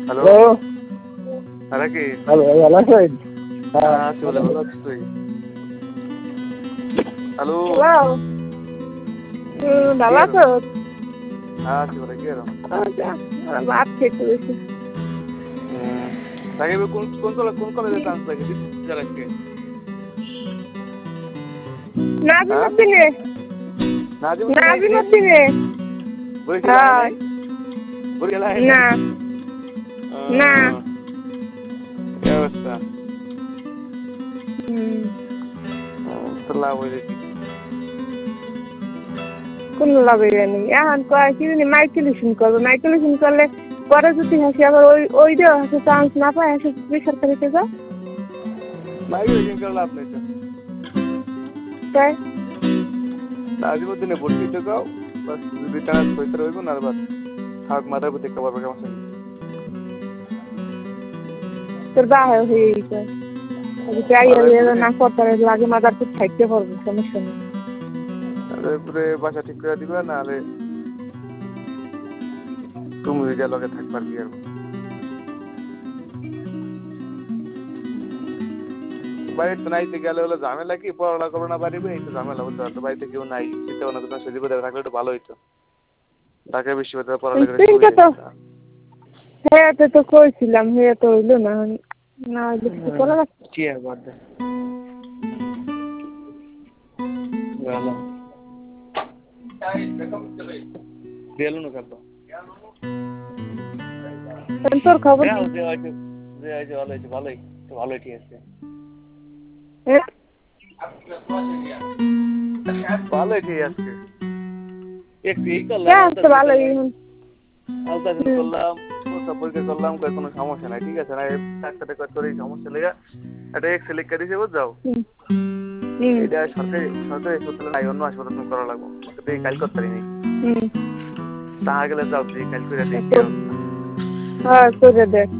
Hello hello আরে কি hello ভালো আছেন? আছি বলে ভালো আছিস তুই? হ্যালো হ্যালো ভালো আছো? আছি বলে কি আর ভাত খেতে বসে। তাকে কোন কলেজে চান্স লাগে দিতে আজকে? হ্যাঁ নাজিমুদ্দিনে নাজিমুদ্দিন আইছে নাজিমুদ্দিনে বরিশাল আয় নাই বরিশাল আয় নাই না না কি অবস্থা তো লাভ হয়ে কোন লাভে নেই এখন কয় কি জানি মাইকেলেশন করলে পরে যদি হাসি আবার ওই দেওয়া হাসে চান্স না পায় হাসে বেসরকারিতে যাও মাইগ্রেশন করে লাভ নেই তো তাই নাজিমুদ্দিনে ভর্তি তো গাও বাস যদি টানা পয়সা হইব না বাস থাক মাথার প্রতি একটা বাবা সমস্যা নেই তোর বাহে হয়ে গেছে যাই না করতে লাগে মাদার খুব খাইতে পারবো সমস্যা নেই পুরে বাসা ঠিক করে দিবা নাহলে তুমি যা লগে থাকবার কি আর বাড়িতে নাইতে গেলে হলো ঝামেলা কি পড়াশোনা করবো না বাড়িবে এই তো ঝামেলা বলতে পারতো বাড়িতে কেউ নাই চিন্তা ভাবনা করতে সজিব থাকলে একটু ভালো হইতো ঢাকা বিশ্ববিদ্যালয়ে পড়ালেখা হ্যাঁ তো কইছিলাম হ্যাঁ তো হইলো না না হইলে কিছু করা কি আর বাদ দে ভালো বেলুন খাবো তোর খবর ভালোই ঠিক আছে ভালোই ঠিক আছে একটু এই করলাম করলাম কোনো সমস্যা নাই ঠিক আছে না ডাক্তারে তোর এই সমস্যা লেগে একটা এক্সরে লিখে দিয়েছে বুঝাও এটা সরকারি হাসপাতালে নাই অন্য হাসপাতাল তুমি করা লাগবো কাল করতে পারিনি তাহা গেলে যাও তুই কাল করে দেখি হ্যাঁ করে দেখ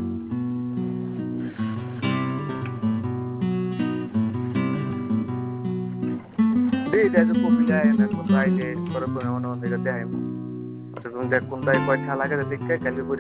কপিটা এনে কোথায় যে করে মনে মনে দেখাই তুমি দেখ কোনটায় কয়টা লাগে দেখে কালকে